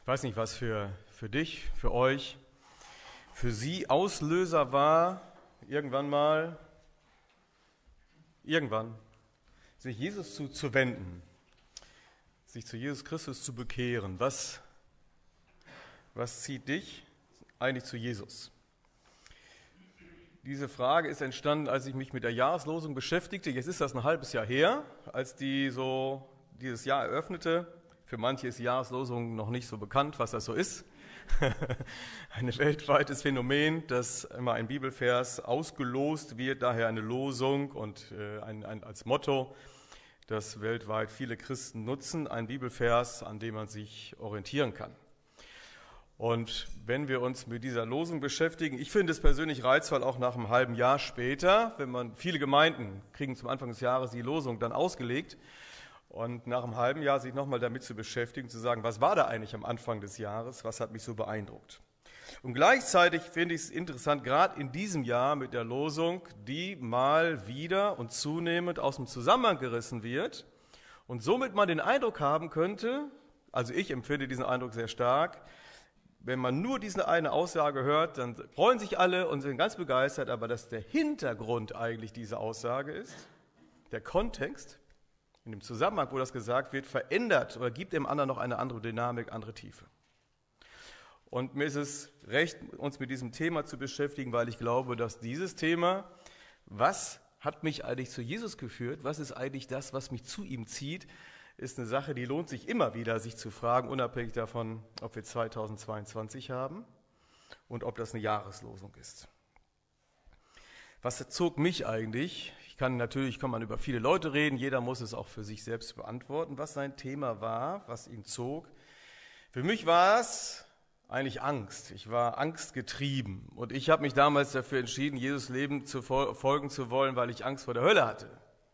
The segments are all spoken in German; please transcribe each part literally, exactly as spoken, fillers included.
Ich weiß nicht, was für, für dich, für euch, für sie Auslöser war, irgendwann mal, irgendwann, sich Jesus zu, zu wenden, sich zu Jesus Christus zu bekehren. Was, was zieht dich eigentlich zu Jesus? Diese Frage ist entstanden, als ich mich mit der Jahreslosung beschäftigte. Jetzt ist das ein halbes Jahr her, als die so dieses Jahr eröffnete. Für manche ist die Jahreslosung noch nicht so bekannt, was das so ist. Ein weltweites Phänomen, dass immer ein Bibelvers ausgelost wird, daher eine Losung und äh, ein, ein, als Motto, das weltweit viele Christen nutzen, ein Bibelvers, an dem man sich orientieren kann. Und wenn wir uns mit dieser Losung beschäftigen, ich finde es persönlich reizvoll, auch nach einem halben Jahr später, wenn man, viele Gemeinden kriegen zum Anfang des Jahres die Losung dann ausgelegt und nach einem halben Jahr sich nochmal damit zu beschäftigen, zu sagen, was war da eigentlich am Anfang des Jahres, was hat mich so beeindruckt. Und gleichzeitig finde ich es interessant, gerade in diesem Jahr mit der Losung, die mal wieder und zunehmend aus dem Zusammenhang gerissen wird und somit man den Eindruck haben könnte, also ich empfinde diesen Eindruck sehr stark, wenn man nur diese eine Aussage hört, dann freuen sich alle und sind ganz begeistert, aber dass der Hintergrund eigentlich diese Aussage ist, der Kontext, in dem Zusammenhang, wo das gesagt wird, verändert oder gibt dem anderen noch eine andere Dynamik, andere Tiefe. Und mir ist es recht, uns mit diesem Thema zu beschäftigen, weil ich glaube, dass dieses Thema, was hat mich eigentlich zu Jesus geführt, was ist eigentlich das, was mich zu ihm zieht, ist eine Sache, die lohnt sich immer wieder, sich zu fragen, unabhängig davon, ob wir zweitausendzweiundzwanzig haben und ob das eine Jahreslosung ist. Was zog mich eigentlich? Ich kann natürlich, kann man über viele Leute reden, jeder muss es auch für sich selbst beantworten, was sein Thema war, was ihn zog. Für mich war es eigentlich Angst. Ich war angstgetrieben und ich habe mich damals dafür entschieden, Jesus Leben zu folgen zu wollen, weil ich Angst vor der Hölle hatte.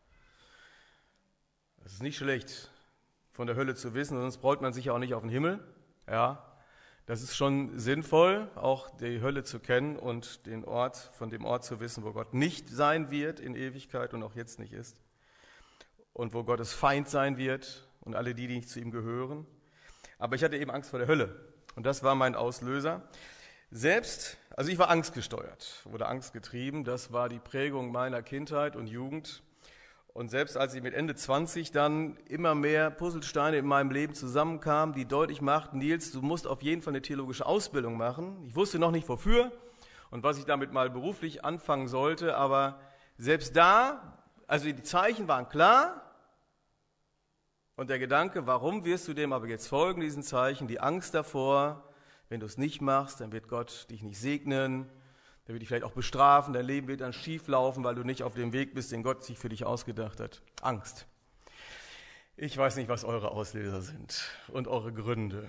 Das ist nicht schlecht, von der Hölle zu wissen, sonst freut man sich ja auch nicht auf den Himmel. Ja, das ist schon sinnvoll, auch die Hölle zu kennen und den Ort, von dem Ort zu wissen, wo Gott nicht sein wird in Ewigkeit und auch jetzt nicht ist. Und wo Gottes Feind sein wird und alle die, die nicht zu ihm gehören. Aber ich hatte eben Angst vor der Hölle und das war mein Auslöser. Selbst, also ich war angstgesteuert oder angstgetrieben, das war die Prägung meiner Kindheit und Jugend. Und selbst als ich mit Ende zwanzig dann immer mehr Puzzlesteine in meinem Leben zusammenkamen, die deutlich machten, Nils, du musst auf jeden Fall eine theologische Ausbildung machen. Ich wusste noch nicht wofür und was ich damit mal beruflich anfangen sollte, aber selbst da, also die Zeichen waren klar und der Gedanke, warum wirst du dem aber jetzt folgen, diesen Zeichen, die Angst davor, wenn du es nicht machst, dann wird Gott dich nicht segnen. Der wird dich vielleicht auch bestrafen, dein Leben wird dann schief laufen, weil du nicht auf dem Weg bist, den Gott sich für dich ausgedacht hat. Angst. Ich weiß nicht, was eure Auslöser sind und eure Gründe.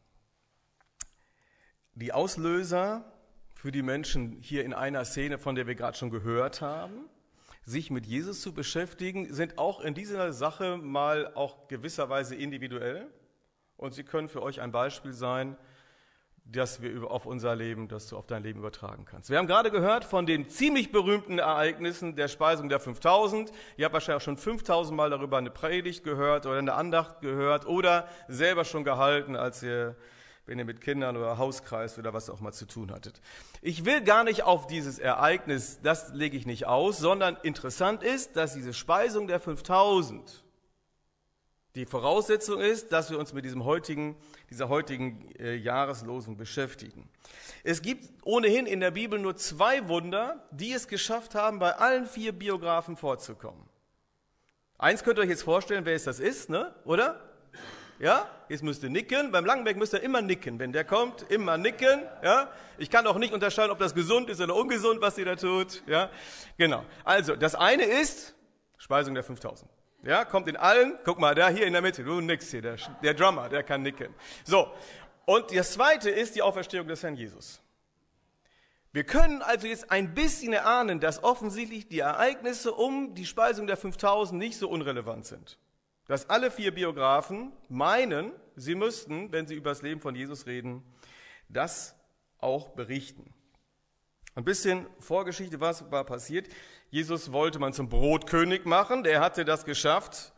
Die Auslöser für die Menschen hier in einer Szene, von der wir gerade schon gehört haben, sich mit Jesus zu beschäftigen, sind auch in dieser Sache mal auch gewisserweise individuell. Und sie können für euch ein Beispiel sein, dass wir auf unser Leben, dass du auf dein Leben übertragen kannst. Wir haben gerade gehört von den ziemlich berühmten Ereignissen der Speisung der fünftausend. Ihr habt wahrscheinlich auch schon fünftausend Mal darüber eine Predigt gehört oder eine Andacht gehört oder selber schon gehalten, als ihr, wenn ihr mit Kindern oder Hauskreis oder was auch mal zu tun hattet. Ich will gar nicht auf dieses Ereignis, das lege ich nicht aus, sondern interessant ist, dass diese Speisung der fünftausend die Voraussetzung ist, dass wir uns mit diesem heutigen, dieser heutigen äh, Jahreslosung beschäftigen. Es gibt ohnehin in der Bibel nur zwei Wunder, die es geschafft haben, bei allen vier Biografen vorzukommen. Eins könnt ihr euch jetzt vorstellen, wer es das ist, ne? Oder? Ja? Jetzt müsst ihr nicken. Beim Langenberg müsst ihr immer nicken. Wenn der kommt, immer nicken. Ja? Ich kann auch nicht unterscheiden, ob das gesund ist oder ungesund, was ihr da tut. Ja? Genau. Also, das eine ist Speisung der fünftausend. Ja, kommt in allen, guck mal, da hier in der Mitte, du nix hier, der, der Drummer, der kann nicken. So, und das zweite ist die Auferstehung des Herrn Jesus. Wir können also jetzt ein bisschen erahnen, dass offensichtlich die Ereignisse um die Speisung der fünftausend nicht so unrelevant sind. Dass alle vier Biografen meinen, sie müssten, wenn sie über das Leben von Jesus reden, das auch berichten. Ein bisschen Vorgeschichte, was war passiert. Jesus wollte man zum Brotkönig machen, der hatte das geschafft,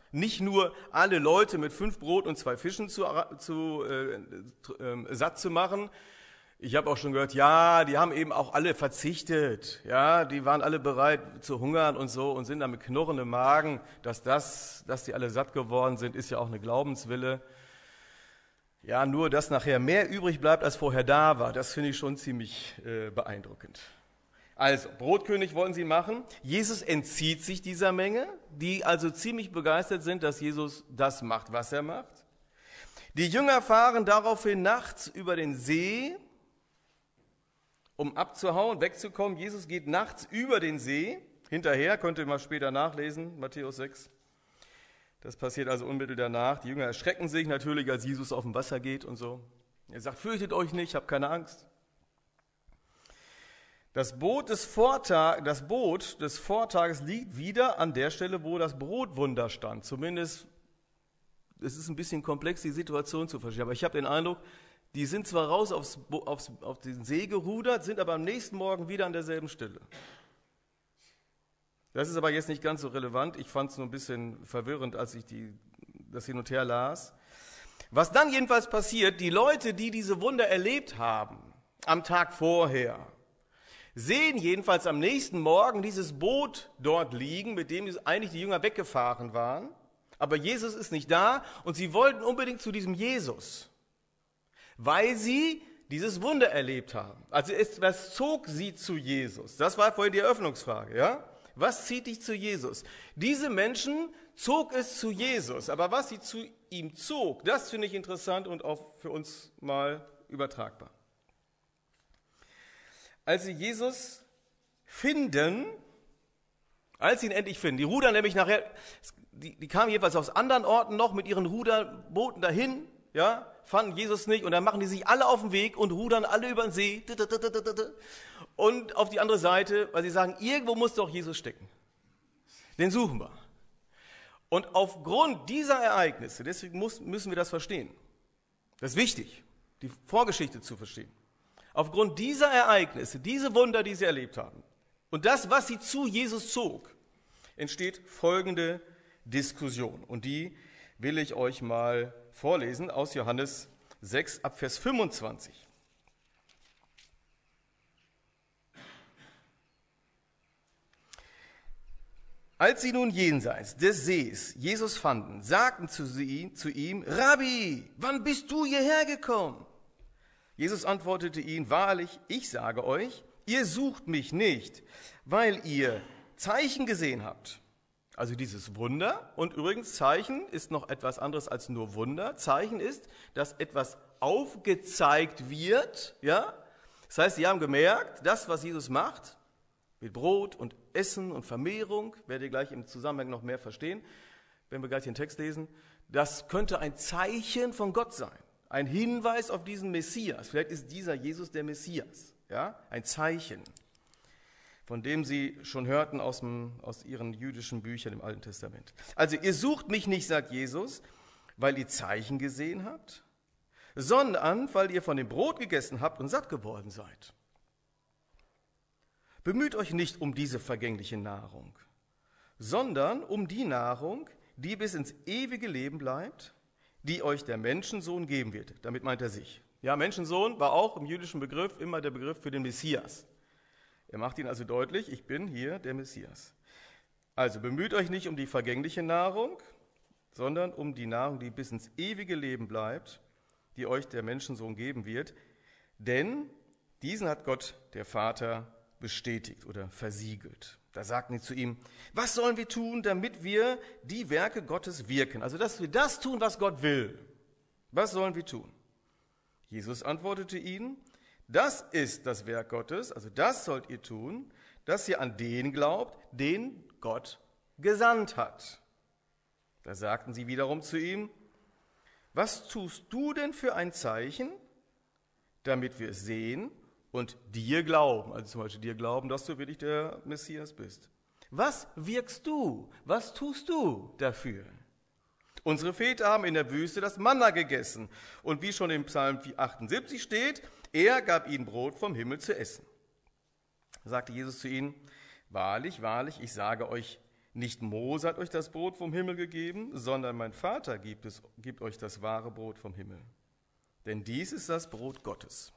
Nicht nur alle Leute mit fünf Brot und zwei Fischen zu, zu, äh, äh, satt zu machen. Ich habe auch schon gehört, ja, die haben eben auch alle verzichtet. Ja, die waren alle bereit zu hungern und so und sind dann mit knurrendem Magen. Dass das, dass die alle satt geworden sind, ist ja auch eine Glaubenswille. Ja, nur, dass nachher mehr übrig bleibt, als vorher da war, das finde ich schon ziemlich äh, beeindruckend. Also, Brotkönig wollen sie machen. Jesus entzieht sich dieser Menge, die also ziemlich begeistert sind, dass Jesus das macht, was er macht. Die Jünger fahren daraufhin nachts über den See, um abzuhauen, wegzukommen. Jesus geht nachts über den See hinterher, könnt ihr mal später nachlesen, Matthäus sechs. Das passiert also unmittelbar danach. Die Jünger erschrecken sich natürlich, als Jesus auf dem Wasser geht und so. Er sagt, fürchtet euch nicht, habt keine Angst. Das Boot des, Vortag, das Boot des Vortages liegt wieder an der Stelle, wo das Brotwunder stand. Zumindest, es ist ein bisschen komplex, die Situation zu verstehen. Aber ich habe den Eindruck, die sind zwar raus aufs, aufs, auf den See gerudert, sind aber am nächsten Morgen wieder an derselben Stelle. Das ist aber jetzt nicht ganz so relevant. Ich fand es nur ein bisschen verwirrend, als ich die, das hin und her las. Was dann jedenfalls passiert, die Leute, die diese Wunder erlebt haben, am Tag vorher, sehen jedenfalls am nächsten Morgen dieses Boot dort liegen, mit dem eigentlich die Jünger weggefahren waren. Aber Jesus ist nicht da und sie wollten unbedingt zu diesem Jesus, weil sie dieses Wunder erlebt haben. Also es, was zog sie zu Jesus? Das war vorhin die Eröffnungsfrage, ja? Was zieht dich zu Jesus? Diese Menschen zog es zu Jesus, aber was sie zu ihm zog, das finde ich interessant und auch für uns mal übertragbar. Als sie Jesus finden, als sie ihn endlich finden, die rudern nämlich nachher, die, die kamen jedenfalls aus anderen Orten noch mit ihren Ruderbooten dahin, ja, fanden Jesus nicht und dann machen die sich alle auf den Weg und rudern alle über den See und auf die andere Seite, weil sie sagen, irgendwo muss doch Jesus stecken. Den suchen wir. Und aufgrund dieser Ereignisse, deswegen muss, müssen wir das verstehen, das ist wichtig, die Vorgeschichte zu verstehen. Aufgrund dieser Ereignisse, diese Wunder, die sie erlebt haben und das, was sie zu Jesus zog, entsteht folgende Diskussion. Und die will ich euch mal vorlesen aus Johannes sechs ab Vers fünfundzwanzig. Als sie nun jenseits des Sees Jesus fanden, sagten zu, sie, zu ihm, Rabbi, wann bist du hierher gekommen? Jesus antwortete ihnen, wahrlich, ich sage euch, ihr sucht mich nicht, weil ihr Zeichen gesehen habt. Also dieses Wunder, und übrigens Zeichen ist noch etwas anderes als nur Wunder. Zeichen ist, dass etwas aufgezeigt wird, ja? Das heißt, sie haben gemerkt, das, was Jesus macht, mit Brot und Essen und Vermehrung, werdet ihr gleich im Zusammenhang noch mehr verstehen, wenn wir gleich den Text lesen, das könnte ein Zeichen von Gott sein. Ein Hinweis auf diesen Messias. Vielleicht ist dieser Jesus der Messias, ja? Ein Zeichen, von dem sie schon hörten aus, dem, aus ihren jüdischen Büchern im Alten Testament. Also ihr sucht mich nicht, sagt Jesus, weil ihr Zeichen gesehen habt, sondern weil ihr von dem Brot gegessen habt und satt geworden seid. Bemüht euch nicht um diese vergängliche Nahrung, sondern um die Nahrung, die bis ins ewige Leben bleibt, die euch der Menschensohn geben wird. Damit meint er sich. Ja, Menschensohn war auch im jüdischen Begriff immer der Begriff für den Messias. Er macht ihn also deutlich, ich bin hier der Messias. Also bemüht euch nicht um die vergängliche Nahrung, sondern um die Nahrung, die bis ins ewige Leben bleibt, die euch der Menschensohn geben wird. Denn diesen hat Gott, der Vater, bestätigt oder versiegelt. Da sagten sie zu ihm, was sollen wir tun, damit wir die Werke Gottes wirken? Also, dass wir das tun, was Gott will. Was sollen wir tun? Jesus antwortete ihnen, das ist das Werk Gottes, also das sollt ihr tun, dass ihr an den glaubt, den Gott gesandt hat. Da sagten sie wiederum zu ihm, was tust du denn für ein Zeichen, damit wir es sehen und dir glauben, also zum Beispiel dir glauben, dass du wirklich der Messias bist. Was wirkst du? Was tust du dafür? Unsere Väter haben in der Wüste das Manna gegessen und wie schon im Psalm achtundsiebzig steht, er gab ihnen Brot vom Himmel zu essen. Da sagte Jesus zu ihnen, wahrlich, wahrlich, ich sage euch, Nicht Mose hat euch das Brot vom Himmel gegeben, sondern mein Vater gibt, es, gibt euch das wahre Brot vom Himmel. Denn dies ist das Brot Gottes.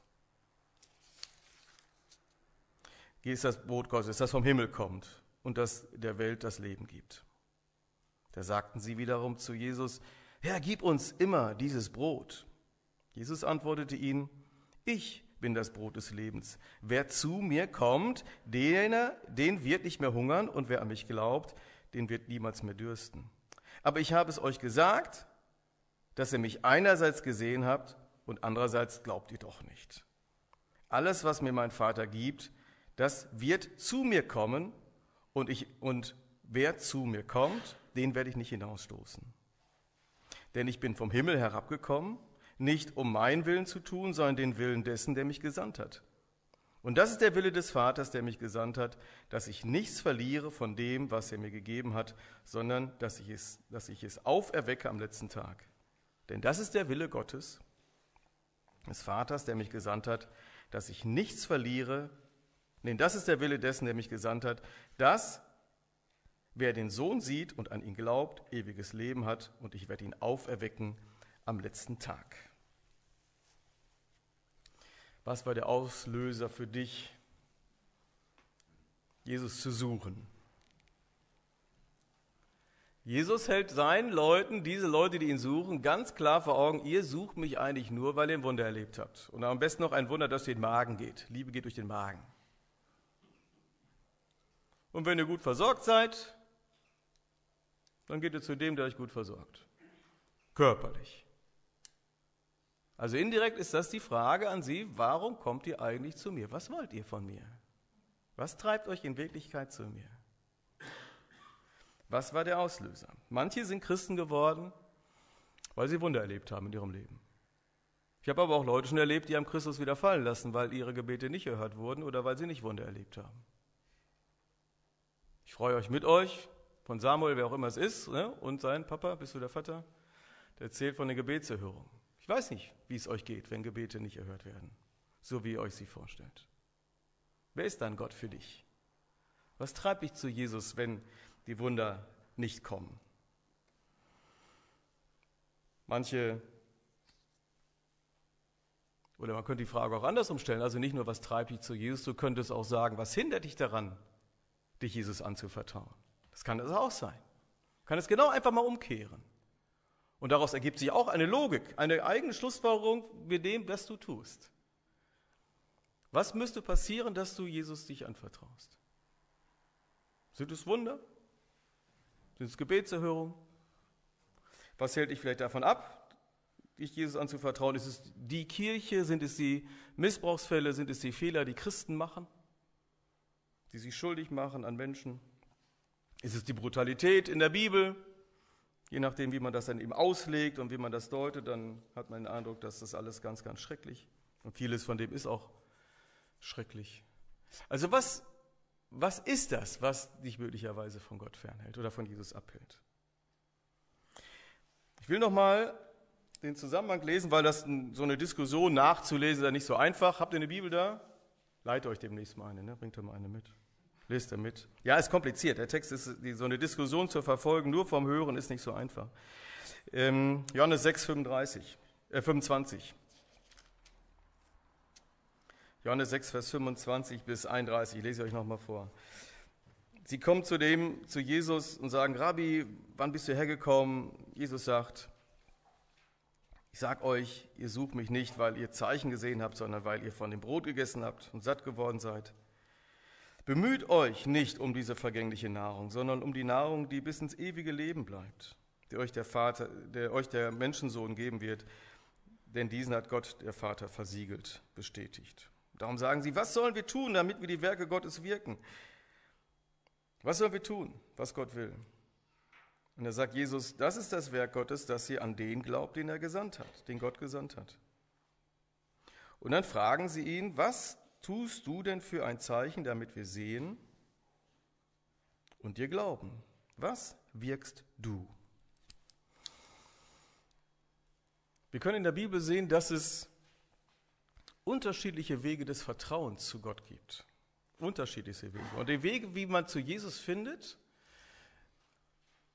Dies ist das Brot Gottes, das vom Himmel kommt und das der Welt das Leben gibt. Da sagten sie wiederum zu Jesus: Herr, gib uns immer dieses Brot. Jesus antwortete ihnen: Ich bin das Brot des Lebens. Wer zu mir kommt, den, den wird nicht mehr hungern, und wer an mich glaubt, den wird niemals mehr dürsten. Aber ich habe es euch gesagt, dass ihr mich einerseits gesehen habt und andererseits glaubt ihr doch nicht. Alles, was mir mein Vater gibt, das wird zu mir kommen, und, ich, und wer zu mir kommt, den werde ich nicht hinausstoßen. Denn ich bin vom Himmel herabgekommen, nicht um meinen Willen zu tun, sondern den Willen dessen, der mich gesandt hat. Und das ist der Wille des Vaters, der mich gesandt hat, dass ich nichts verliere von dem, was er mir gegeben hat, sondern dass ich es, dass ich es auferwecke am letzten Tag. Denn das ist der Wille Gottes, des Vaters, der mich gesandt hat, dass ich nichts verliere. Denn das ist der Wille dessen, der mich gesandt hat, dass wer den Sohn sieht und an ihn glaubt, ewiges Leben hat, und ich werde ihn auferwecken am letzten Tag. Was war der Auslöser für dich, Jesus zu suchen? Jesus hält seinen Leuten, diese Leute, die ihn suchen, ganz klar vor Augen: Ihr sucht mich eigentlich nur, weil ihr ein Wunder erlebt habt. Und am besten noch ein Wunder, das durch den Magen geht. Liebe geht durch den Magen. Und wenn ihr gut versorgt seid, dann geht ihr zu dem, der euch gut versorgt. Körperlich. Also indirekt ist das die Frage an Sie: Warum kommt ihr eigentlich zu mir? Was wollt ihr von mir? Was treibt euch in Wirklichkeit zu mir? Was war der Auslöser? Manche sind Christen geworden, weil sie Wunder erlebt haben in ihrem Leben. Ich habe aber auch Leute schon erlebt, die haben Christus wieder fallen lassen, weil ihre Gebete nicht erhört wurden oder weil sie nicht Wunder erlebt haben. Ich freue euch mit euch, von Samuel, wer auch immer es ist, ne? Und sein Papa, bist du der Vater, der erzählt von der Gebetserhörung. Ich weiß nicht, wie es euch geht, wenn Gebete nicht erhört werden, so wie ihr euch sie vorstellt. Wer ist dann Gott für dich? Was treibt dich zu Jesus, wenn die Wunder nicht kommen? Manche, oder man könnte die Frage auch andersrum stellen, also nicht nur, was treibt dich zu Jesus, du könntest auch sagen, was hindert dich daran, dich Jesus anzuvertrauen? Das kann das auch sein. Du kannst es genau einfach mal umkehren. Und daraus ergibt sich auch eine Logik, eine eigene Schlussfolgerung mit dem, was du tust. Was müsste passieren, dass du Jesus dich anvertraust? Sind es Wunder? Sind es Gebetserhörungen? Was hält dich vielleicht davon ab, dich Jesus anzuvertrauen? Ist es die Kirche? Sind es die Missbrauchsfälle? Sind es die Fehler, die Christen machen, die sich schuldig machen an Menschen? Ist es die Brutalität in der Bibel? Je nachdem, wie man das dann eben auslegt und wie man das deutet, dann hat man den Eindruck, dass das alles ganz, ganz schrecklich. Und vieles von dem ist auch schrecklich. Also was, was ist das, was dich möglicherweise von Gott fernhält oder von Jesus abhält? Ich will nochmal den Zusammenhang lesen, weil das so eine Diskussion nachzulesen ist ja nicht so einfach. Habt ihr eine Bibel da? Leite euch demnächst mal eine, ne? Bringt ihr mal eine mit. Lest er mit. Ja, ist kompliziert. Der Text ist, so eine Diskussion zu verfolgen, nur vom Hören ist nicht so einfach. Ähm, Johannes sechs, fünfunddreißig, äh, fünfundzwanzig. Johannes sechs, Vers fünfundzwanzig bis einunddreißig, ich lese euch nochmal vor. Sie kommen zu dem, zu Jesus und sagen: Rabbi, wann bist du hergekommen? Jesus sagt: Ich sag euch, ihr sucht mich nicht, weil ihr Zeichen gesehen habt, sondern weil ihr von dem Brot gegessen habt und satt geworden seid. Bemüht euch nicht um diese vergängliche Nahrung, sondern um die Nahrung, die bis ins ewige Leben bleibt, die euch der Vater, der euch der Menschensohn geben wird, denn diesen hat Gott, der Vater, versiegelt, bestätigt. Darum sagen sie: Was sollen wir tun, damit wir die Werke Gottes wirken? Was sollen wir tun, was Gott will? Und da sagt Jesus: Das ist das Werk Gottes, dass ihr an den glaubt, den er gesandt hat, den Gott gesandt hat. Und dann fragen sie ihn: Was tust du denn für ein Zeichen, damit wir sehen und dir glauben? Was wirkst du? Wir können in der Bibel sehen, dass es unterschiedliche Wege des Vertrauens zu Gott gibt. Unterschiedliche Wege. Und die Wege, wie man zu Jesus findet,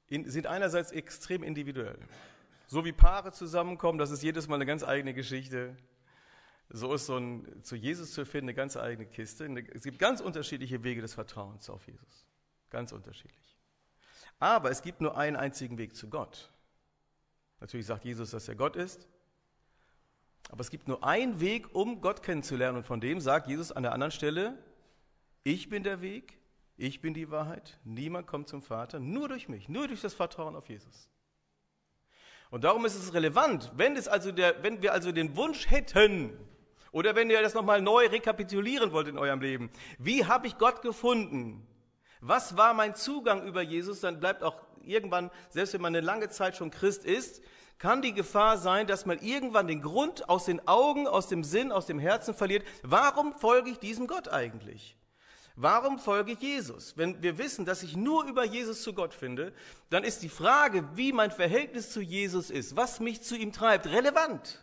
in, sind einerseits extrem individuell. So wie Paare zusammenkommen, das ist jedes Mal eine ganz eigene Geschichte. So ist so ein zu Jesus zu finden eine ganz eigene Kiste. Es gibt ganz unterschiedliche Wege des Vertrauens auf Jesus. Ganz unterschiedlich. Aber es gibt nur einen einzigen Weg zu Gott. Natürlich sagt Jesus, dass er Gott ist. Aber es gibt nur einen Weg, um Gott kennenzulernen. Und von dem sagt Jesus an der anderen Stelle, ich bin der Weg, ich bin die Wahrheit. Niemand kommt zum Vater, nur durch mich, nur durch das Vertrauen auf Jesus. Und darum ist es relevant, wenn, es also der, wenn wir also den Wunsch hätten, oder wenn ihr das nochmal neu rekapitulieren wollt in eurem Leben, wie habe ich Gott gefunden? Was war mein Zugang über Jesus? Dann bleibt auch irgendwann, selbst wenn man eine lange Zeit schon Christ ist, kann die Gefahr sein, dass man irgendwann den Grund aus den Augen, aus dem Sinn, aus dem Herzen verliert. Warum folge ich diesem Gott eigentlich? Warum folge ich Jesus? Wenn wir wissen, dass ich nur über Jesus zu Gott finde, dann ist die Frage, wie mein Verhältnis zu Jesus ist, was mich zu ihm treibt, relevant.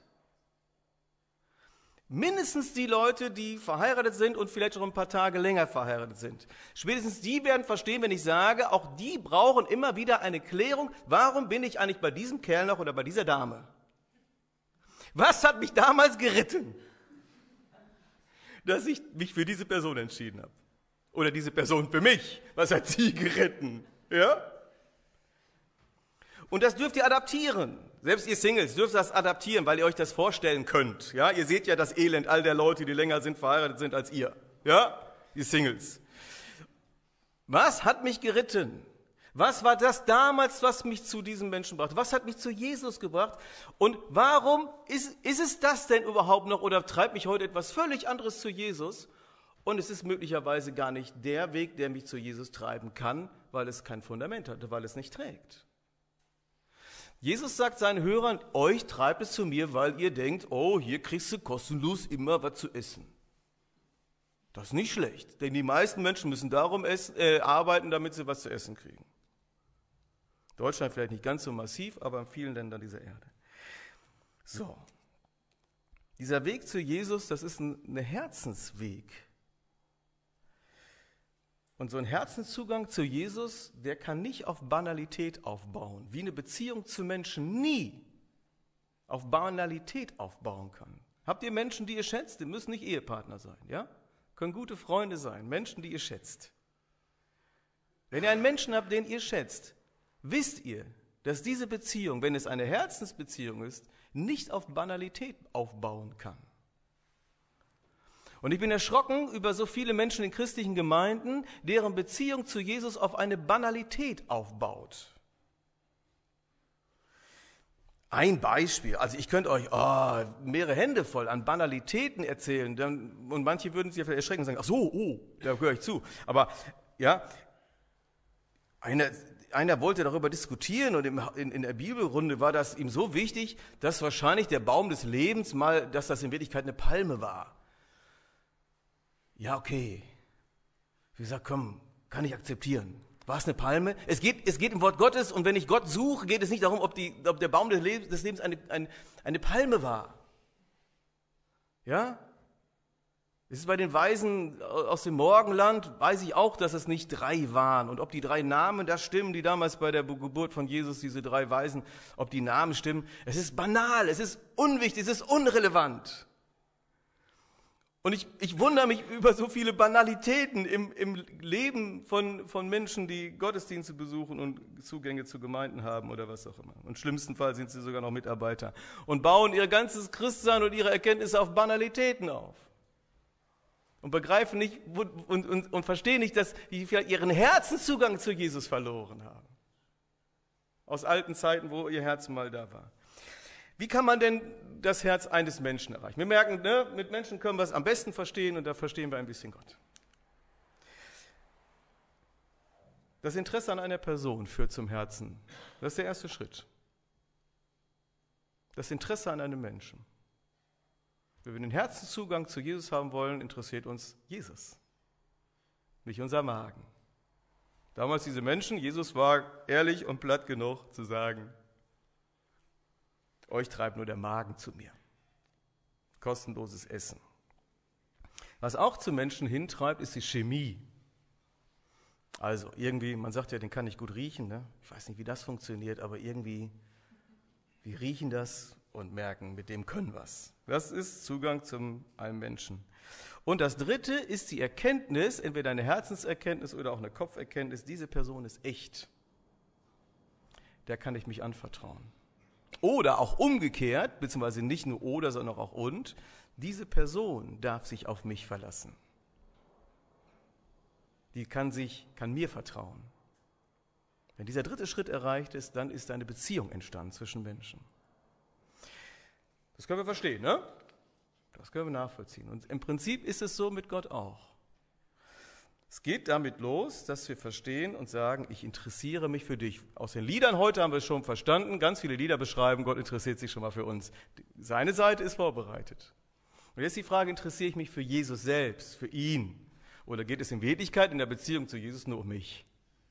Mindestens die Leute, die verheiratet sind und vielleicht schon ein paar Tage länger verheiratet sind. Spätestens die werden verstehen, wenn ich sage, auch die brauchen immer wieder eine Klärung. Warum bin ich eigentlich bei diesem Kerl noch oder bei dieser Dame? Was hat mich damals geritten, dass ich mich für diese Person entschieden habe? Oder diese Person für mich? Was hat sie geritten? Ja? Und das dürft ihr adaptieren. Selbst ihr Singles dürft das adaptieren, weil ihr euch das vorstellen könnt. Ja, ihr seht ja das Elend all der Leute, die länger sind, verheiratet sind als ihr. Ja, ihr Singles. Was hat mich geritten? Was war das damals, was mich zu diesem Menschen brachte? Was hat mich zu Jesus gebracht? Und warum ist, ist es das denn überhaupt noch oder treibt mich heute etwas völlig anderes zu Jesus? Und es ist möglicherweise gar nicht der Weg, der mich zu Jesus treiben kann, weil es kein Fundament hat, weil es nicht trägt. Jesus sagt seinen Hörern, euch treibt es zu mir, weil ihr denkt, oh, hier kriegst du kostenlos immer was zu essen. Das ist nicht schlecht, denn die meisten Menschen müssen darum essen, äh, arbeiten, damit sie was zu essen kriegen. Deutschland vielleicht nicht ganz so massiv, aber in vielen Ländern dieser Erde. So, dieser Weg zu Jesus, das ist ein, ein Herzensweg. Und so ein Herzenszugang zu Jesus, der kann nicht auf Banalität aufbauen, wie eine Beziehung zu Menschen nie auf Banalität aufbauen kann. Habt ihr Menschen, die ihr schätzt? Die müssen nicht Ehepartner sein, ja? Können gute Freunde sein, Menschen, die ihr schätzt. Wenn ihr einen Menschen habt, den ihr schätzt, wisst ihr, dass diese Beziehung, wenn es eine Herzensbeziehung ist, nicht auf Banalität aufbauen kann. Und ich bin erschrocken über so viele Menschen in christlichen Gemeinden, deren Beziehung zu Jesus auf eine Banalität aufbaut. Ein Beispiel, also ich könnte euch oh, mehrere Hände voll an Banalitäten erzählen, dann, und manche würden sich ja vielleicht erschrecken und sagen, ach so, oh, da höre ich zu. Aber ja, einer, einer wollte darüber diskutieren und im, in, in der Bibelrunde war das ihm so wichtig, dass wahrscheinlich der Baum des Lebens mal, dass das in Wirklichkeit eine Palme war. Ja, okay. Wie gesagt, komm, kann ich akzeptieren. War es eine Palme? Es geht, es geht im Wort Gottes und wenn ich Gott suche, geht es nicht darum, ob, die, ob der Baum des Lebens, des Lebens eine, eine, eine Palme war. Ja? Es ist bei den Weisen aus dem Morgenland, weiß ich auch, dass es nicht drei waren. Und ob die drei Namen da stimmen, die damals bei der Geburt von Jesus, diese drei Weisen, ob die Namen stimmen. Es ist banal, es ist unwichtig, es ist unrelevant. Und ich, ich wundere mich über so viele Banalitäten im, im Leben von, von Menschen, die Gottesdienste besuchen und Zugänge zu Gemeinden haben oder was auch immer. Und im schlimmsten Fall sind sie sogar noch Mitarbeiter und bauen ihr ganzes Christsein und ihre Erkenntnisse auf Banalitäten auf. Und begreifen nicht und, und, und verstehen nicht, dass sie vielleicht ihren Herzenszugang zu Jesus verloren haben. Aus alten Zeiten, wo ihr Herz mal da war. Wie kann man denn das Herz eines Menschen erreichen? Wir merken, ne, mit Menschen können wir es am besten verstehen und da verstehen wir ein bisschen Gott. Das Interesse an einer Person führt zum Herzen. Das ist der erste Schritt. Das Interesse an einem Menschen. Wenn wir den Herzenszugang zu Jesus haben wollen, interessiert uns Jesus, nicht unser Magen. Damals diese Menschen, Jesus war ehrlich und platt genug zu sagen, euch treibt nur der Magen zu mir. Kostenloses Essen. Was auch zu Menschen hintreibt, ist die Chemie. Also irgendwie, man sagt ja, den kann ich gut riechen. Ne? Ich weiß nicht, wie das funktioniert, aber irgendwie, wir riechen das und merken, mit dem können was. Das ist Zugang zum einem Menschen. Und das Dritte ist die Erkenntnis, entweder eine Herzenserkenntnis oder auch eine Kopferkenntnis, diese Person ist echt. Der kann ich mich anvertrauen. Oder auch umgekehrt, beziehungsweise nicht nur oder, sondern auch und, diese Person darf sich auf mich verlassen. Die kann sich, kann mir vertrauen. Wenn dieser dritte Schritt erreicht ist, dann ist eine Beziehung entstanden zwischen Menschen. Das können wir verstehen, ne? Das können wir nachvollziehen. Und im Prinzip ist es so mit Gott auch. Es geht damit los, dass wir verstehen und sagen, ich interessiere mich für dich. Aus den Liedern heute haben wir es schon verstanden. Ganz viele Lieder beschreiben, Gott interessiert sich schon mal für uns. Seine Seite ist vorbereitet. Und jetzt die Frage, interessiere ich mich für Jesus selbst, für ihn? Oder geht es in Wirklichkeit in der Beziehung zu Jesus nur um mich?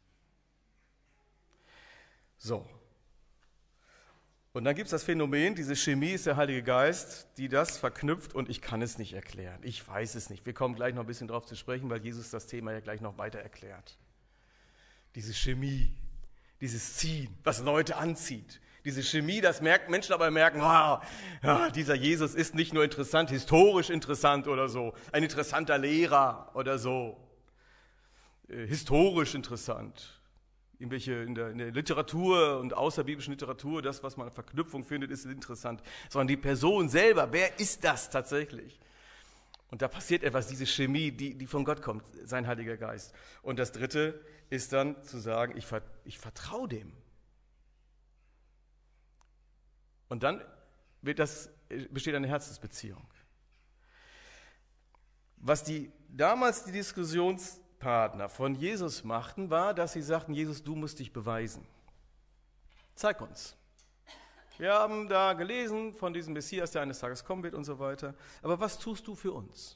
So. Und dann gibt es das Phänomen, diese Chemie ist der Heilige Geist, die das verknüpft und ich kann es nicht erklären. Ich weiß es nicht. Wir kommen gleich noch ein bisschen drauf zu sprechen, weil Jesus das Thema ja gleich noch weiter erklärt. Diese Chemie, dieses Ziehen, was Leute anzieht. Diese Chemie, das merken Menschen aber merken, wow, ja, dieser Jesus ist nicht nur interessant, historisch interessant oder so, ein interessanter Lehrer oder so, äh, historisch interessant. Irgendwelche in der, in der Literatur und außerbiblischen Literatur, das, was man in Verknüpfung findet, ist interessant. Sondern die Person selber, wer ist das tatsächlich? Und da passiert etwas, diese Chemie, die, die von Gott kommt, sein Heiliger Geist. Und das Dritte ist dann zu sagen, ich, ich vertraue dem. Und dann wird das, besteht eine Herzensbeziehung. Was die damals die Diskussionspartner von Jesus machten, war, dass sie sagten, Jesus, du musst dich beweisen. Zeig uns. Wir haben da gelesen von diesem Messias, der eines Tages kommen wird und so weiter. Aber was tust du für uns?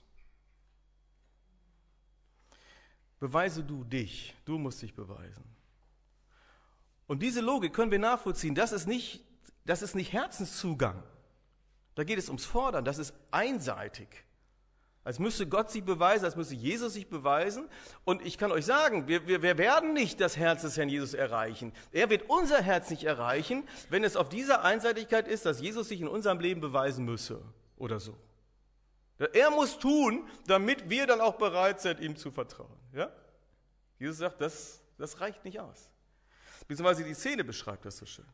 Beweise du dich. Du musst dich beweisen. Und diese Logik können wir nachvollziehen. Das ist nicht Das ist nicht Herzenszugang. Da geht es ums Fordern. Das ist einseitig. Als müsste Gott sich beweisen, als müsste Jesus sich beweisen. Und ich kann euch sagen, wir, wir, wir werden nicht das Herz des Herrn Jesus erreichen. Er wird unser Herz nicht erreichen, wenn es auf dieser Einseitigkeit ist, dass Jesus sich in unserem Leben beweisen müsse oder so. Er muss tun, damit wir dann auch bereit sind, ihm zu vertrauen. Ja? Jesus sagt, das, das reicht nicht aus. Beziehungsweise die Szene beschreibt das so schön.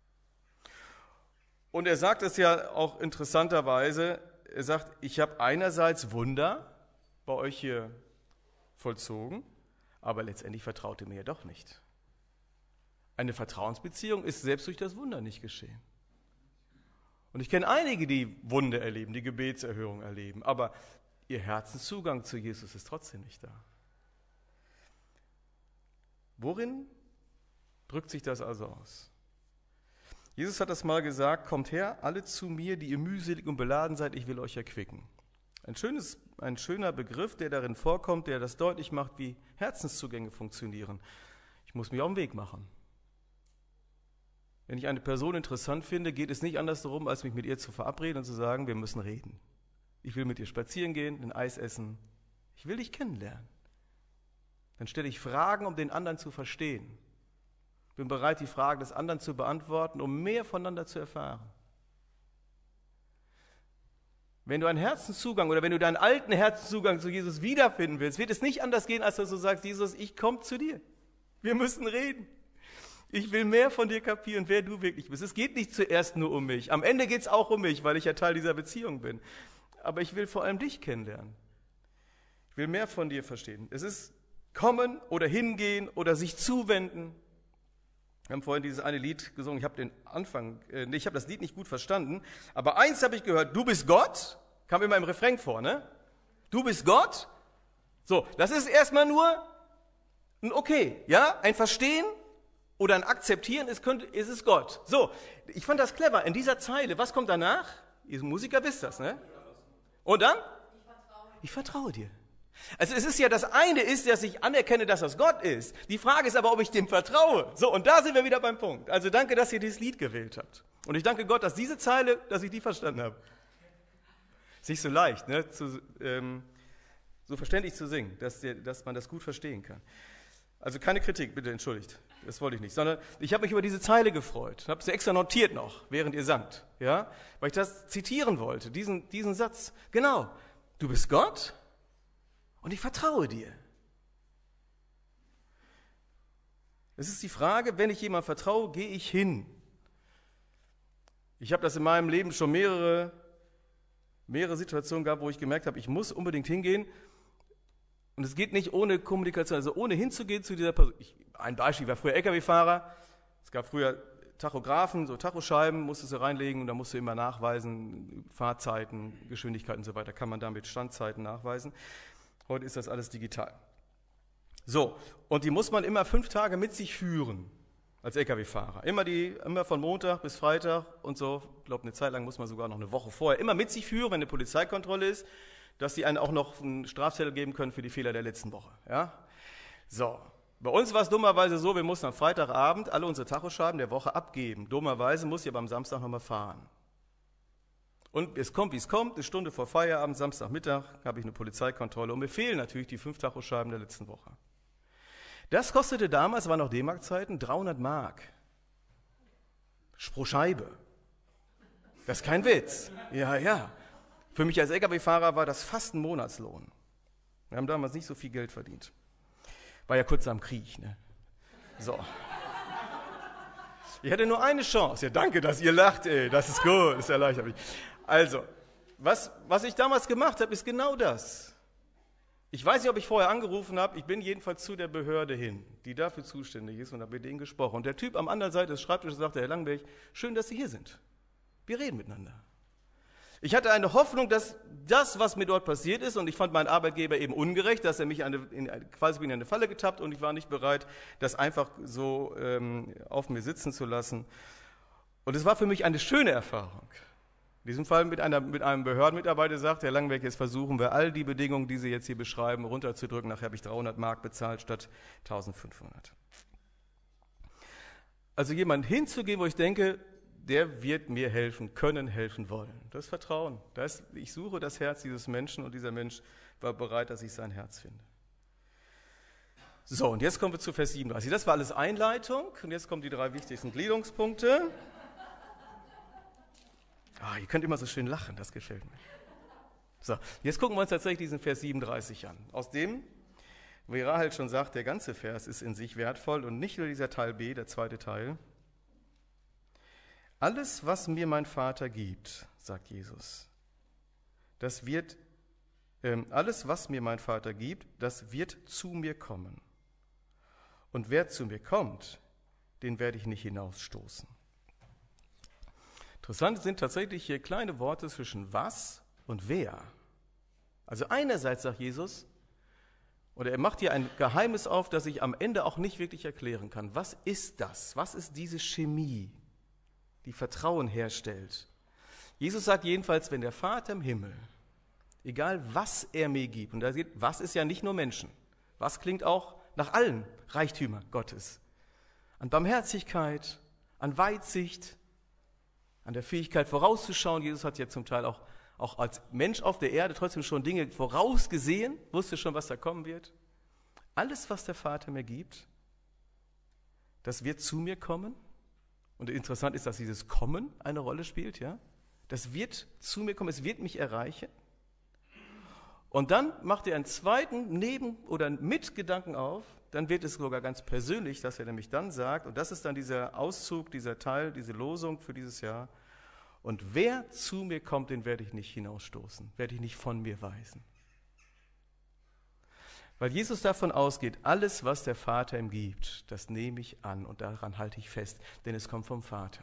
Und er sagt es ja auch interessanterweise, er sagt, ich habe einerseits Wunder bei euch hier vollzogen, aber letztendlich vertraut ihr mir ja doch nicht. Eine Vertrauensbeziehung ist selbst durch das Wunder nicht geschehen. Und ich kenne einige, die Wunder erleben, die Gebetserhörung erleben, aber ihr Herzenszugang zu Jesus ist trotzdem nicht da. Worin drückt sich das also aus? Jesus hat das mal gesagt, kommt her, alle zu mir, die ihr mühselig und beladen seid, ich will euch erquicken. Ein, schönes, ein schöner Begriff, der darin vorkommt, der das deutlich macht, wie Herzenszugänge funktionieren. Ich muss mich auf den Weg machen. Wenn ich eine Person interessant finde, geht es nicht anders darum, als mich mit ihr zu verabreden und zu sagen, wir müssen reden. Ich will mit dir spazieren gehen, ein Eis essen. Ich will dich kennenlernen. Dann stelle ich Fragen, um den anderen zu verstehen. Bin bereit, die Fragen des anderen zu beantworten, um mehr voneinander zu erfahren. Wenn du einen Herzenszugang oder wenn du deinen alten Herzenszugang zu Jesus wiederfinden willst, wird es nicht anders gehen, als dass du sagst, Jesus, ich komme zu dir. Wir müssen reden. Ich will mehr von dir kapieren, wer du wirklich bist. Es geht nicht zuerst nur um mich. Am Ende geht es auch um mich, weil ich ja Teil dieser Beziehung bin. Aber ich will vor allem dich kennenlernen. Ich will mehr von dir verstehen. Es ist kommen oder hingehen oder sich zuwenden. Wir haben vorhin dieses eine Lied gesungen, ich habe den Anfang, äh, ich habe das Lied nicht gut verstanden, aber eins habe ich gehört, du bist Gott, kam immer im Refrain vor, ne? Du bist Gott. So, das ist erstmal nur ein Okay, ja? Ein Verstehen oder ein Akzeptieren, es, könnte, es ist Gott. So, ich fand das clever, in dieser Zeile, was kommt danach? Ihr Musiker wisst das, ne? Und dann? Ich vertraue, ich vertraue dir. Also es ist ja, das eine ist, dass ich anerkenne, dass das Gott ist. Die Frage ist aber, ob ich dem vertraue. So, und da sind wir wieder beim Punkt. Also danke, dass ihr dieses Lied gewählt habt. Und ich danke Gott, dass diese Zeile, dass ich die verstanden habe. Ist nicht so leicht, ne? Zu, ähm, so verständlich zu singen, dass, der, dass man das gut verstehen kann. Also keine Kritik, bitte entschuldigt. Das wollte ich nicht. Sondern ich habe mich über diese Zeile gefreut. Habe sie extra notiert noch, während ihr sangt. Ja? Weil ich das zitieren wollte, diesen, diesen Satz. Genau. Du bist Gott und ich vertraue dir. Es ist die Frage, wenn ich jemandem vertraue, gehe ich hin. Ich habe das in meinem Leben schon mehrere, mehrere Situationen gehabt, wo ich gemerkt habe, ich muss unbedingt hingehen. Und es geht nicht ohne Kommunikation, also ohne hinzugehen zu dieser Person. Ich, ein Beispiel, ich war früher L K W-Fahrer. Es gab früher Tachografen, so Tachoscheiben, musstest du reinlegen und da musst du immer nachweisen, Fahrzeiten, Geschwindigkeiten und so weiter, kann man damit Standzeiten nachweisen. Heute ist das alles digital. So, und die muss man immer fünf Tage mit sich führen, als L K W-Fahrer. Immer, die, immer von Montag bis Freitag und so, ich glaube eine Zeit lang muss man sogar noch eine Woche vorher immer mit sich führen, wenn eine Polizeikontrolle ist, dass die einen auch noch einen Strafzettel geben können für die Fehler der letzten Woche. Ja? So, bei uns war es dummerweise so, wir mussten am Freitagabend alle unsere Tachoscheiben der Woche abgeben. Dummerweise muss ich aber am Samstag nochmal fahren. Und es kommt, wie es kommt, eine Stunde vor Feierabend, Samstagmittag, habe ich eine Polizeikontrolle und mir fehlen natürlich die fünf Tachoscheiben der letzten Woche. Das kostete damals, war noch D-Mark-Zeiten, dreihundert Mark. Pro Scheibe. Das ist kein Witz. Ja, ja. Für mich als L K W-Fahrer war das fast ein Monatslohn. Wir haben damals nicht so viel Geld verdient. War ja kurz am Krieg, ne? So. Ich hatte nur eine Chance. Ja, danke, dass ihr lacht, ey. Das ist gut, das erleichtert mich. Also, was, was ich damals gemacht habe, ist genau das. Ich weiß nicht, ob ich vorher angerufen habe. Ich bin jedenfalls zu der Behörde hin, die dafür zuständig ist und habe mit denen gesprochen. Und der Typ am anderen Seite des Schreibtisches sagte, Herr Langenberg, schön, dass Sie hier sind. Wir reden miteinander. Ich hatte eine Hoffnung, dass das, was mir dort passiert ist, und ich fand meinen Arbeitgeber eben ungerecht, dass er mich eine, in, quasi in eine Falle getappt und ich war nicht bereit, das einfach so ähm, auf mir sitzen zu lassen. Und es war für mich eine schöne Erfahrung. In diesem Fall mit, einer, mit einem Behördenmitarbeiter sagt, Herr Langenberg, jetzt versuchen wir all die Bedingungen, die Sie jetzt hier beschreiben, runterzudrücken. Nachher habe ich dreihundert Mark bezahlt statt eintausendfünfhundert. Also jemand hinzugehen, wo ich denke, der wird mir helfen können, helfen wollen. Das ist Vertrauen. Das, ich suche das Herz dieses Menschen und dieser Mensch war bereit, dass ich sein Herz finde. So, und jetzt kommen wir zu Vers siebenunddreißig. Das war alles Einleitung und jetzt kommen die drei wichtigsten Gliederungspunkte. Ah, ihr könnt immer so schön lachen, das gefällt mir. So, jetzt gucken wir uns tatsächlich diesen Vers siebenunddreißig an. Aus dem, wie Rahel schon sagt, der ganze Vers ist in sich wertvoll und nicht nur dieser Teil B, der zweite Teil. Alles, was mir mein Vater gibt, sagt Jesus, das wird, äh, alles, was mir mein Vater gibt, das wird zu mir kommen. Und wer zu mir kommt, den werde ich nicht hinausstoßen. Interessant sind tatsächlich hier kleine Worte zwischen was und wer. Also einerseits sagt Jesus, oder er macht hier ein Geheimnis auf, das ich am Ende auch nicht wirklich erklären kann. Was ist das? Was ist diese Chemie, die Vertrauen herstellt? Jesus sagt jedenfalls, wenn der Vater im Himmel, egal was er mir gibt, und da geht, was ist ja nicht nur Menschen, was klingt auch nach allen Reichtümern Gottes, an Barmherzigkeit, an Weitsicht, an der Fähigkeit vorauszuschauen. Jesus hat ja zum Teil auch, auch als Mensch auf der Erde trotzdem schon Dinge vorausgesehen, wusste schon, was da kommen wird. Alles, was der Vater mir gibt, das wird zu mir kommen. Und interessant ist, dass dieses Kommen eine Rolle spielt, ja. Das wird zu mir kommen, es wird mich erreichen. Und dann macht er einen zweiten Neben- oder Mitgedanken auf, dann wird es sogar ganz persönlich, dass er nämlich dann sagt, und das ist dann dieser Auszug, dieser Teil, diese Losung für dieses Jahr, und wer zu mir kommt, den werde ich nicht hinausstoßen, werde ich nicht von mir weisen. Weil Jesus davon ausgeht, alles, was der Vater ihm gibt, das nehme ich an und daran halte ich fest, denn es kommt vom Vater.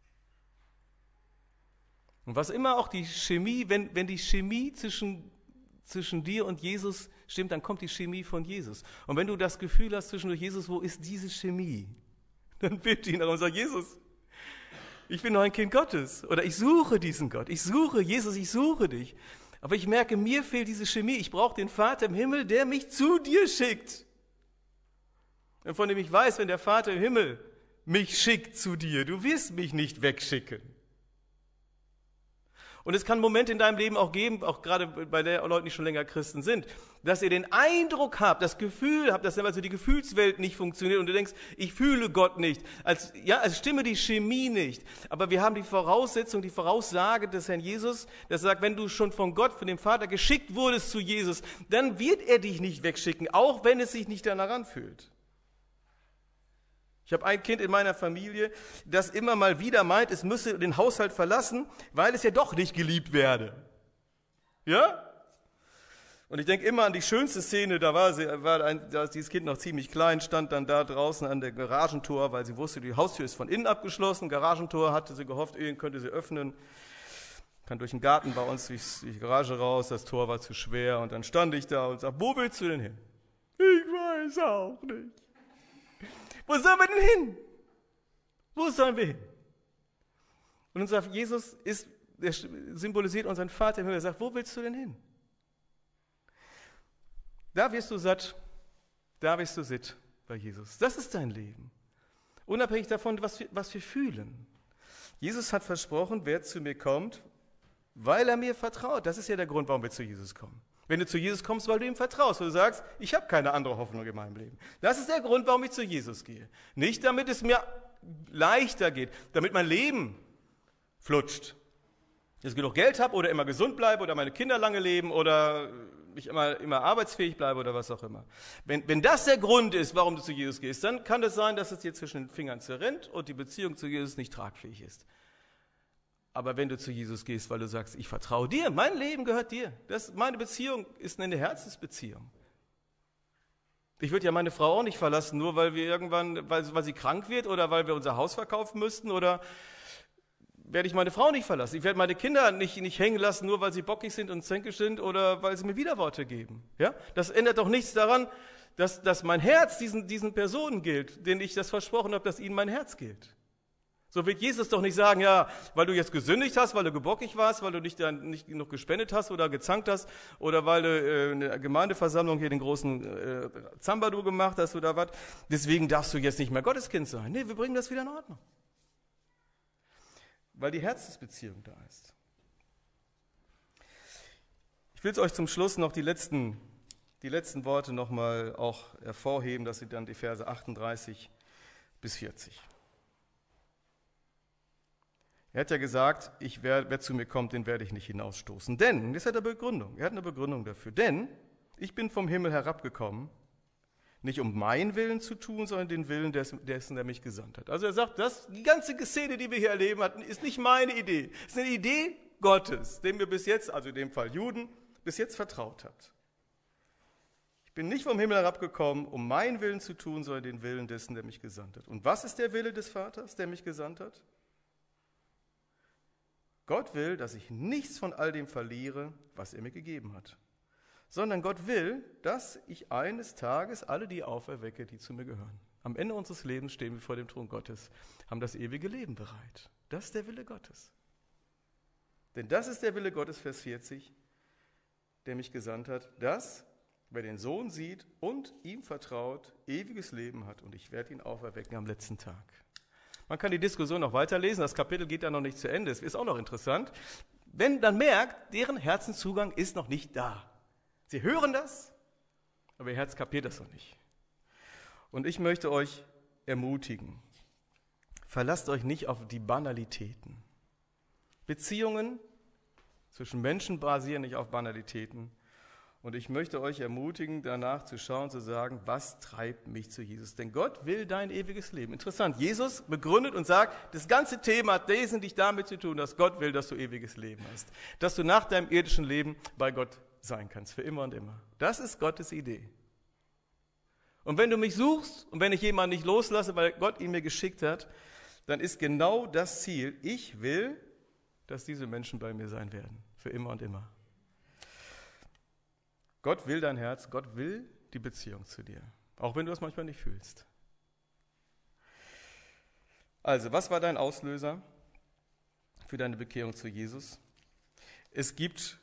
Und was immer auch die Chemie, wenn, wenn die Chemie zwischen, zwischen dir und Jesus stimmt, dann kommt die Chemie von Jesus. Und wenn du das Gefühl hast zwischen Jesus, wo ist diese Chemie? Dann bitte ihn darum und sag, Jesus, ich bin nur ein Kind Gottes oder ich suche diesen Gott, ich suche Jesus, ich suche dich. Aber ich merke, mir fehlt diese Chemie. Ich brauche den Vater im Himmel, der mich zu dir schickt. Und von dem ich weiß, wenn der Vater im Himmel mich schickt zu dir, du wirst mich nicht wegschicken. Und es kann Momente in deinem Leben auch geben, auch gerade bei den Leuten, die schon länger Christen sind, dass ihr den Eindruck habt, das Gefühl habt, dass also die Gefühlswelt nicht funktioniert und du denkst, ich fühle Gott nicht. Als, ja, als stimme die Chemie nicht. Aber wir haben die Voraussetzung, die Voraussage des Herrn Jesus, der sagt, wenn du schon von Gott, von dem Vater geschickt wurdest zu Jesus, dann wird er dich nicht wegschicken, auch wenn es sich nicht danach anfühlt. Ich habe ein Kind in meiner Familie, das immer mal wieder meint, es müsse den Haushalt verlassen, weil es ja doch nicht geliebt werde. Ja? Und ich denke immer an die schönste Szene, da war, sie, war ein, da ist dieses Kind noch ziemlich klein, stand dann da draußen an der Garagentor, weil sie wusste, die Haustür ist von innen abgeschlossen, Garagentor hatte sie gehofft, irgendwann könnte sie öffnen, kann durch den Garten bei uns durch die Garage raus, das Tor war zu schwer und dann stand ich da und sagte, wo willst du denn hin? Ich weiß auch nicht. Wo sollen wir denn hin? Wo sollen wir hin? Und unser Jesus ist, er symbolisiert unseren Vater im Himmel. Er sagt, wo willst du denn hin? Da wirst du satt, da wirst du sitt bei Jesus. Das ist dein Leben. Unabhängig davon, was wir, was wir fühlen. Jesus hat versprochen, wer zu mir kommt, weil er mir vertraut. Das ist ja der Grund, warum wir zu Jesus kommen. Wenn du zu Jesus kommst, weil du ihm vertraust, weil du sagst, ich habe keine andere Hoffnung in meinem Leben. Das ist der Grund, warum ich zu Jesus gehe. Nicht, damit es mir leichter geht, damit mein Leben flutscht. Dass ich genug Geld habe oder immer gesund bleibe oder meine Kinder lange leben oder ich immer, immer arbeitsfähig bleibe oder was auch immer. Wenn, wenn das der Grund ist, warum du zu Jesus gehst, dann kann es sein, dass es dir zwischen den Fingern zerrinnt und die Beziehung zu Jesus nicht tragfähig ist. Aber wenn du zu Jesus gehst, weil du sagst, ich vertraue dir, mein Leben gehört dir. Das, meine Beziehung ist eine Herzensbeziehung. Ich würde ja meine Frau auch nicht verlassen, nur weil wir irgendwann, weil, weil sie krank wird oder weil wir unser Haus verkaufen müssten oder werde ich meine Frau nicht verlassen. Ich werde meine Kinder nicht, nicht hängen lassen, nur weil sie bockig sind und zänkisch sind oder weil sie mir Widerworte geben. Ja? Das ändert doch nichts daran, dass, dass mein Herz diesen, diesen Personen gilt, denen ich das versprochen habe, dass ihnen mein Herz gilt. So wird Jesus doch nicht sagen, ja, weil du jetzt gesündigt hast, weil du gebockig warst, weil du nicht, nicht genug gespendet hast oder gezankt hast oder weil du äh, in der Gemeindeversammlung hier den großen äh, Zambadu gemacht hast oder was, deswegen darfst du jetzt nicht mehr Gotteskind sein. Nee, wir bringen das wieder in Ordnung. Weil die Herzensbeziehung da ist. Ich will es euch zum Schluss noch die letzten, die letzten Worte nochmal auch hervorheben, dass sie dann die Verse achtunddreißig bis vierzig. Er hat ja gesagt, ich wer, wer zu mir kommt, den werde ich nicht hinausstoßen. Denn, das hat er Begründung, er hat eine Begründung dafür. Denn ich bin vom Himmel herabgekommen, nicht um meinen Willen zu tun, sondern den Willen dessen, dessen, der mich gesandt hat. Also er sagt, das, die ganze Szene, die wir hier erleben hatten, ist nicht meine Idee. Es ist eine Idee Gottes, dem wir bis jetzt, also in dem Fall Juden, bis jetzt vertraut habt. Ich bin nicht vom Himmel herabgekommen, um meinen Willen zu tun, sondern den Willen dessen, der mich gesandt hat. Und was ist der Wille des Vaters, der mich gesandt hat? Gott will, dass ich nichts von all dem verliere, was er mir gegeben hat, sondern Gott will, dass ich eines Tages alle die auferwecke, die zu mir gehören. Am Ende unseres Lebens stehen wir vor dem Thron Gottes, haben das ewige Leben bereit. Das ist der Wille Gottes. Denn das ist der Wille Gottes, Vers vierzig, der mich gesandt hat, dass, wer den Sohn sieht und ihm vertraut, ewiges Leben hat und ich werde ihn auferwecken am letzten Tag. Man kann die Diskussion noch weiterlesen, das Kapitel geht dann noch nicht zu Ende, es ist auch noch interessant. Wenn dann merkt, deren Herzenszugang ist noch nicht da. Sie hören das, aber ihr Herz kapiert das noch nicht. Und ich möchte euch ermutigen, verlasst euch nicht auf die Banalitäten. Beziehungen zwischen Menschen basieren nicht auf Banalitäten. Und ich möchte euch ermutigen, danach zu schauen, zu sagen, was treibt mich zu Jesus? Denn Gott will dein ewiges Leben. Interessant, Jesus begründet und sagt, das ganze Thema hat wesentlich damit zu tun, dass Gott will, dass du ewiges Leben hast. Dass du nach deinem irdischen Leben bei Gott sein kannst, für immer und immer. Das ist Gottes Idee. Und wenn du mich suchst und wenn ich jemanden nicht loslasse, weil Gott ihn mir geschickt hat, dann ist genau das Ziel, ich will, dass diese Menschen bei mir sein werden, für immer und immer. Gott will dein Herz, Gott will die Beziehung zu dir, auch wenn du es manchmal nicht fühlst. Also, was war dein Auslöser für deine Bekehrung zu Jesus? Es gibt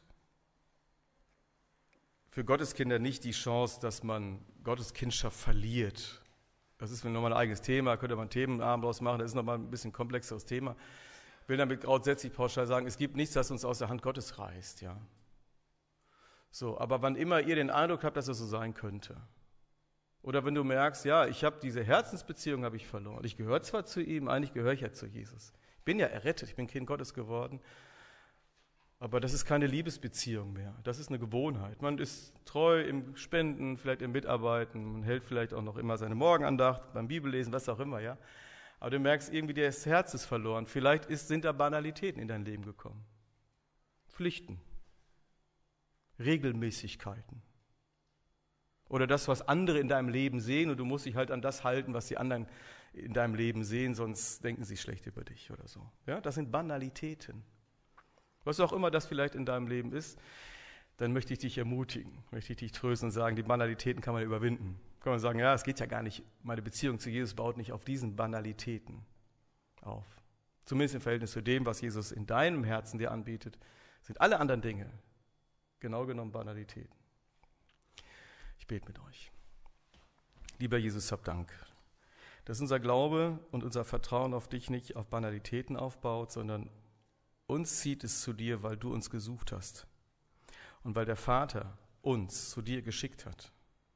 für Gotteskinder nicht die Chance, dass man Gottes Kindschaft verliert. Das ist nochmal ein eigenes Thema, könnte man Themenabend draus machen, das ist nochmal ein bisschen komplexeres Thema. will damit grundsätzlich pauschal sagen, es gibt nichts, das uns aus der Hand Gottes reißt, ja. So, aber wann immer ihr den Eindruck habt, dass es so sein könnte, oder wenn du merkst, ja, ich habe diese Herzensbeziehung habe ich verloren. Ich gehöre zwar zu ihm, eigentlich gehöre ich ja zu Jesus. Ich bin ja errettet, ich bin Kind Gottes geworden, aber das ist keine Liebesbeziehung mehr. Das ist eine Gewohnheit. Man ist treu im Spenden, vielleicht im Mitarbeiten, man hält vielleicht auch noch immer seine Morgenandacht, beim Bibellesen, was auch immer, ja. Aber du merkst irgendwie, das Herz ist verloren. Vielleicht ist, sind da Banalitäten in dein Leben gekommen. Pflichten, Regelmäßigkeiten. Oder das, was andere in deinem Leben sehen und du musst dich halt an das halten, was die anderen in deinem Leben sehen, sonst denken sie schlecht über dich oder so. Ja, das sind Banalitäten. Was auch immer das vielleicht in deinem Leben ist, dann möchte ich dich ermutigen, möchte ich dich trösten und sagen, die Banalitäten kann man überwinden. Kann man sagen, ja, es geht ja gar nicht, meine Beziehung zu Jesus baut nicht auf diesen Banalitäten auf. Zumindest im Verhältnis zu dem, was Jesus in deinem Herzen dir anbietet, sind alle anderen Dinge genau genommen Banalitäten. Ich bete mit euch. Lieber Jesus, hab Dank, dass unser Glaube und unser Vertrauen auf dich nicht auf Banalitäten aufbaut, sondern uns zieht es zu dir, weil du uns gesucht hast und weil der Vater uns zu dir geschickt hat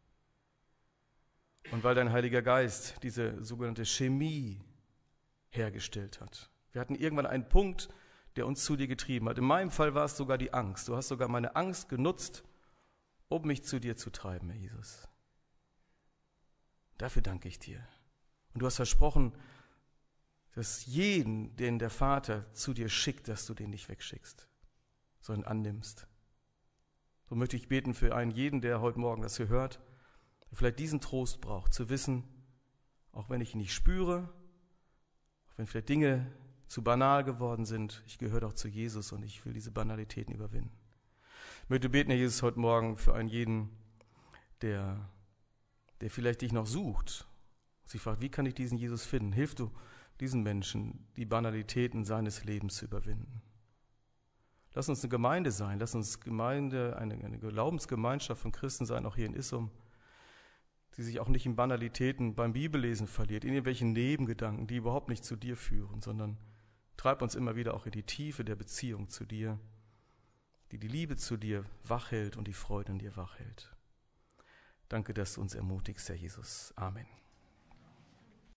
und weil dein Heiliger Geist diese sogenannte Chemie hergestellt hat. Wir hatten irgendwann einen Punkt, der uns zu dir getrieben hat. In meinem Fall war es sogar die Angst. Du hast sogar meine Angst genutzt, um mich zu dir zu treiben, Herr Jesus. Dafür danke ich dir. Und du hast versprochen, dass jeden, den der Vater zu dir schickt, dass du den nicht wegschickst, sondern annimmst. So möchte ich beten für einen jeden, der heute Morgen das hier hört, der vielleicht diesen Trost braucht, zu wissen, auch wenn ich ihn nicht spüre, auch wenn vielleicht Dinge zu banal geworden sind, ich gehöre doch zu Jesus und ich will diese Banalitäten überwinden. Ich möchte beten, Herr Jesus, heute Morgen für einen jeden, der, der vielleicht dich noch sucht, sich fragt, wie kann ich diesen Jesus finden? Hilf du diesen Menschen, die Banalitäten seines Lebens zu überwinden. Lass uns eine Gemeinde sein, lass uns Gemeinde, eine, eine Glaubensgemeinschaft von Christen sein, auch hier in Issum, die sich auch nicht in Banalitäten beim Bibellesen verliert, in irgendwelchen Nebengedanken, die überhaupt nicht zu dir führen, sondern treib uns immer wieder auch in die Tiefe der Beziehung zu dir, die die Liebe zu dir wachhält und die Freude in dir wachhält. Danke, dass du uns ermutigst, Herr Jesus. Amen.